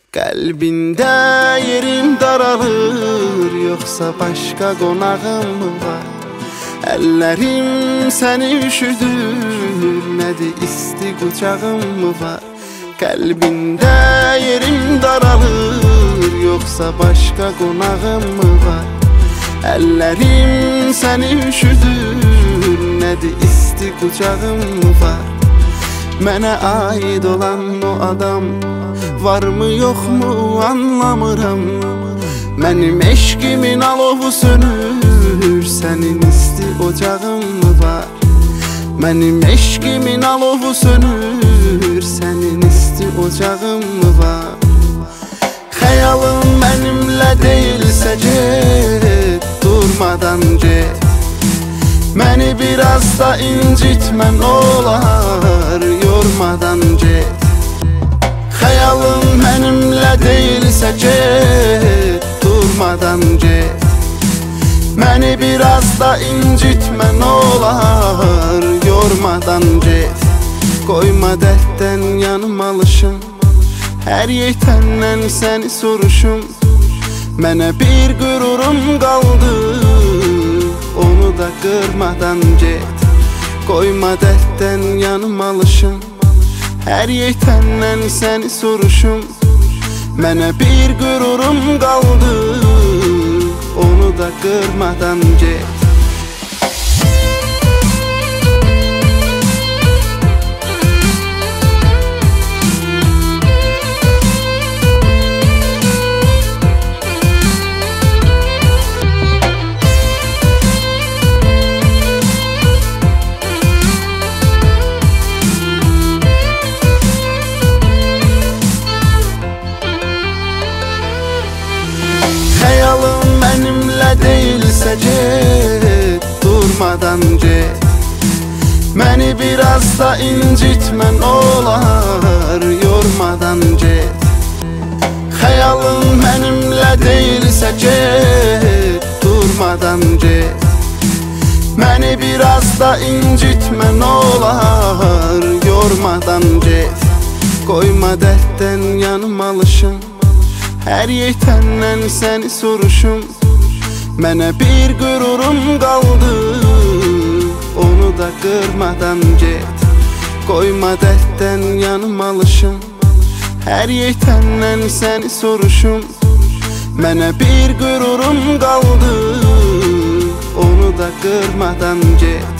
Qəlbində yerim daralır, yoxsa başqa qonağım mı var? Əllərim səni üşüdür, nədir isti qucağım mı var? Qəlbində yerim daralır, yoxsa başqa qonağım mı var? Əllərim səni üşüdür, nədir isti qucağım mı var? Mənə aid olan o adam varmı yoxmu anlamıram. Mənim eşqimin alovu sönür, sənin isti ocağın mı var? Mənim eşqimin alovu sönür, sənin isti ocağın mı var? Xəyalım mənimlə deyilsə get, durmadan get. Məni biraz da incitmən olar, yormadan get. Xəyalım mənimlə deyilsə get, durmadan get. Məni biraz da incitmən olar, yormadan get. Qoyma dərddən yanım alışım, hər yetəndən səni soruşum. Mənə bir qürurum qaldı, onu da qırmadan get. Qoyma dərddən yanım alışım, hər yetəndən səni soruşum. Mənə bir qürurum qaldı, onu da qırmadan get. Xəyalım mənimlə deyilsə get, durmadan get. Məni biraz da incitmən olar, yormadan get. Xəyalım mənimlə deyilsə get, durmadan get. Məni biraz da incitmən olar, yormadan get. Qoyma dərddən yanım alışım, hər yetəndən səni soruşum. Mənə bir qürurum qaldı, onu da qırmadan get. Qoyma dərddən yanım alışım, hər yetəndən səni soruşum. Mənə bir qürurum qaldı, onu da qırmadan get.